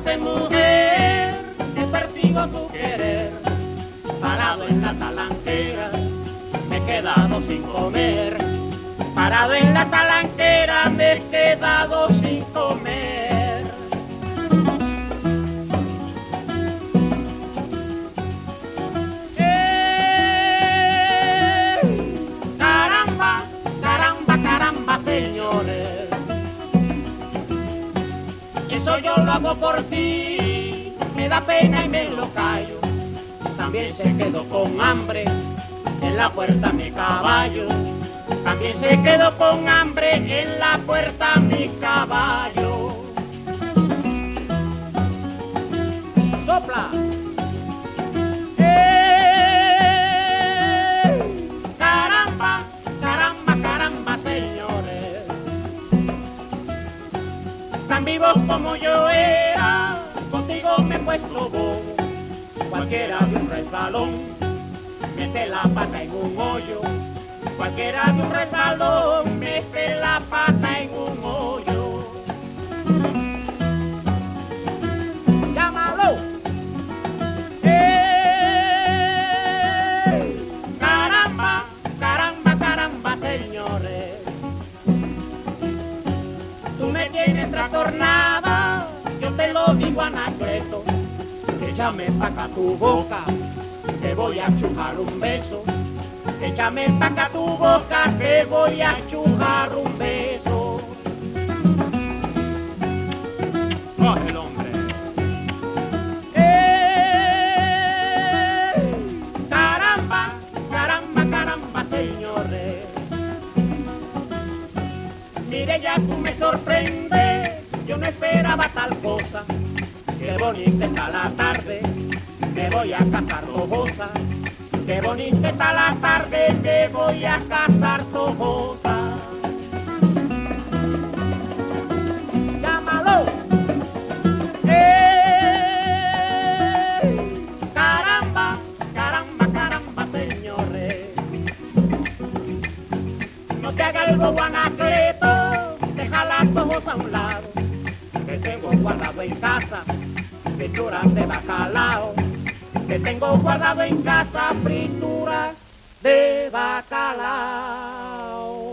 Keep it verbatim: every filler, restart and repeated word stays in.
sé, mujer, que persigo tu querer. Parado en la talanquera, me he quedado sin comer. Parado en la talanquera, me he quedado sin comer. Eh, caramba, caramba, caramba, señores. Eso yo lo hago por ti, me da pena y me lo callo. También se quedó con hambre en la puerta mi caballo. También se quedó con hambre en la puerta mi caballo. Sopla. ¡Eh! Caramba, caramba, caramba, señores. Tan vivo como yo era, contigo me he puesto bobo. Cualquiera de un resbalón mete la pata en un hoyo. Cualquiera de un resbalón mete la pata en un hoyo. ¡Llámalo! ¡Eh! ¡Caramba, caramba, caramba, señores! Tú me tienes trastornada, yo te lo digo Anacleto. Échame pa' acá tu boca, que voy a chujar un beso. Échame pa' acá tu boca, que voy a chujar un beso. Coge el hombre. ¡Eh! Caramba, caramba, caramba, señores. Mire, ya tú me sorprendes, yo no esperaba tal cosa. Qué bonita está la tarde, me voy a casar tojosa. Qué bonita está la tarde, me voy a casar tojosa. ¡Llámalo! ¡Eh! Caramba, caramba, caramba, señores. No te hagas el bobo Anacleto, deja las tojosa a un lado. Que tengo guardado en casa frituras de bacalao. Que tengo guardado en casa frituras de bacalao.